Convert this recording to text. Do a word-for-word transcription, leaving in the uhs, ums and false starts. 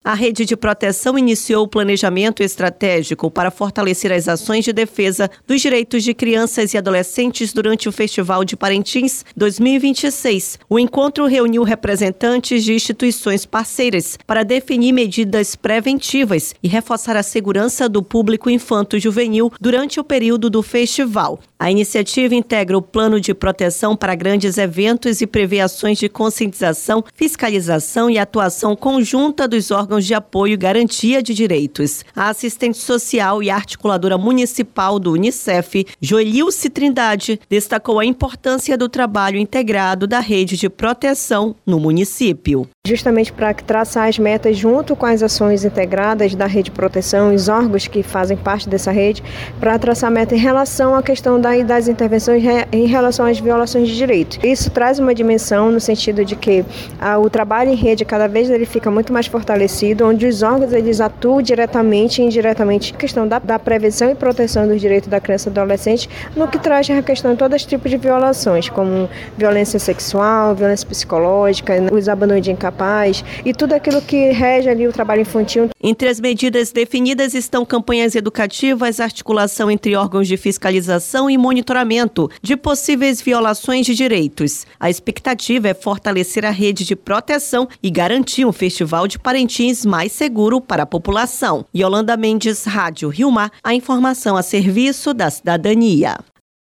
A Rede de Proteção iniciou o planejamento estratégico para fortalecer as ações de defesa dos direitos de crianças e adolescentes durante o Festival de Parintins dois mil e vinte e seis. O encontro reuniu representantes de instituições parceiras para definir medidas preventivas e reforçar a segurança do público infanto-juvenil durante o período do festival. A iniciativa integra o plano de proteção para grandes eventos e prevê ações de conscientização, fiscalização e atuação conjunta dos órgãos de apoio e garantia de direitos. A assistente social e articuladora municipal do Unicef, Joelilce Trindade, destacou a importância do trabalho integrado da rede de proteção no município. Justamente para traçar as metas junto com as ações integradas da rede de proteção e os órgãos que fazem parte dessa rede, para traçar a meta em relação à questão da, das intervenções em relação às violações de direitos. Isso traz uma dimensão no sentido de que ah, o trabalho em rede cada vez ele fica muito mais fortalecido, onde os órgãos eles atuam diretamente e indiretamente na questão da, da prevenção e proteção dos direitos da criança e do adolescente, no que traz a questão de todos os tipos de violações, como violência sexual, violência psicológica, os abandonos de incapaz, paz e tudo aquilo que rege ali o trabalho infantil. Entre as medidas definidas estão campanhas educativas, articulação entre órgãos de fiscalização e monitoramento de possíveis violações de direitos. A expectativa é fortalecer a rede de proteção e garantir um festival de Parintins mais seguro para a população. Yolanda Mendes, Rádio Rio Mar, a informação a serviço da cidadania.